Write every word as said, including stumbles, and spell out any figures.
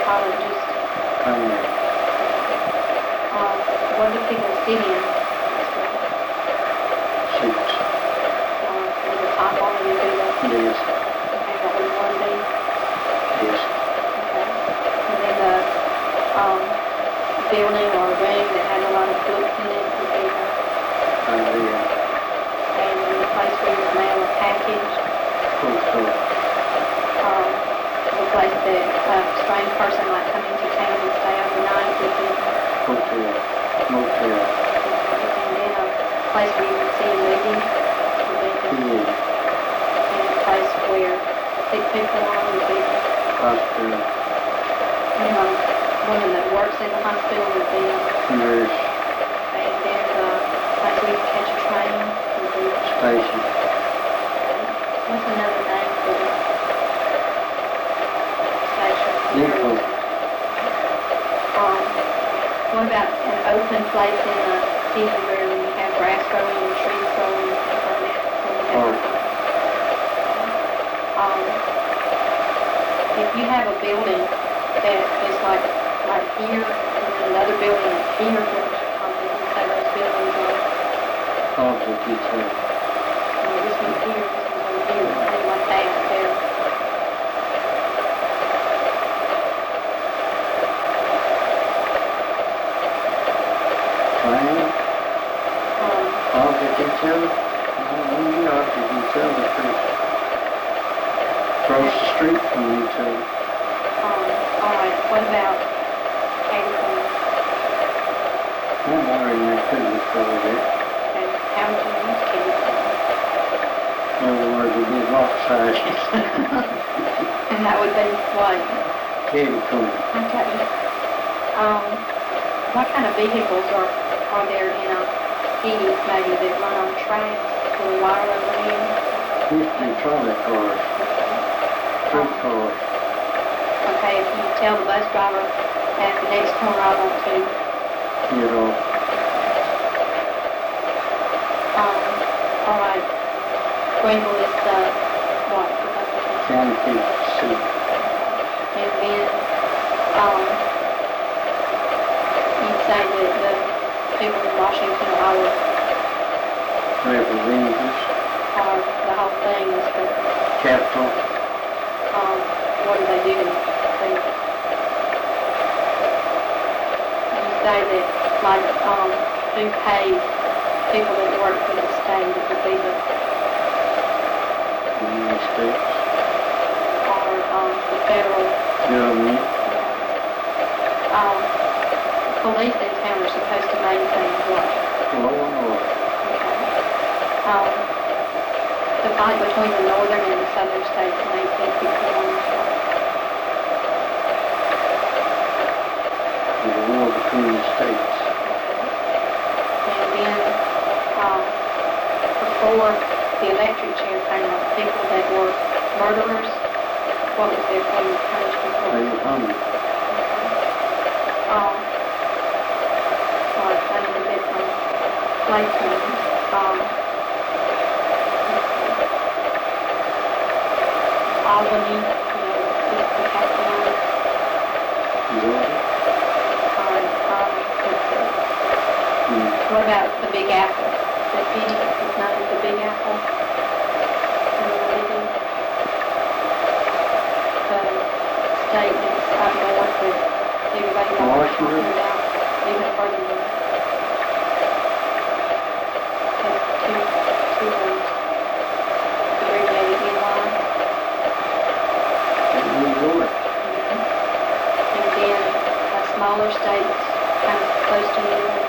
probably just, Primary. uh, what do people sit in? Seats. Uh, with the top on it, would be the, Yes. okay, that would one be, Yes. okay. And then the, um, building or room that had a lot of books in it would be the, Idea. and then the place where you mail a package, Hotel. um, the place that a strange person might come into town and stay overnight would be, Hotel. Motel. and then a place where you would see a movie would be the, Theater. and a place where sick people are would be the, Hospital. you know, woman that works in the hospital would be, Nurse. and then the place where you catch a train would be, Station. what's another name for the station? Depot. Um, what about an open place in the city where you have grass growing and trees growing and things like that? Where you have- Park. Um, if you have a building that is like right here, and then another building up here, which um, you can say those buildings are, Opposite each other. you know, this one's here, this one's over here, something like that, there. Triangle. Um, Opposite each other. No, wouldn't be opposite each other. Pretty. Across the street from each other. um, all right, what about catty corner? One more in there could be called it. And how would you use catty corner? In other words, it'd be lopsided. And that would be what? Catty corner. Okay. Um, what kind of vehicles are, are there in a city maybe that run on tracks with a wire over the end? Used to be trolley cars. Street cars. Okay, if you tell the bus driver at the next corner I want to, You know. um, all right, Greenville is the, what? County people seat. And then, um, you say that the people in Washington are, Representatives. are the whole thing is the, Capital. um, what do they do? They, you say that, like, um, who pays people that work for the state, it would be the, United States. or, um, the federal, Government. um, police in town are supposed to maintain what? Law and order. Um, the fight between the northern and the southern states in eighteen fifty-one. The war between the states. And then, um, before the electric chair came out, people that were murderers, what was their form of punishment? They were hungry. Um, like, I need to get from slave terms, um, Albany, you know, is the capital, Georgia. or, um, the- Mm. what about the Big Apple? The city is known as the Big Apple. You know what it is? The state that's up north that everybody's always talking Washington? about, even further north. Has two, two words. Abbreviated N Y. In New York. And then a smaller state kind of close to New York.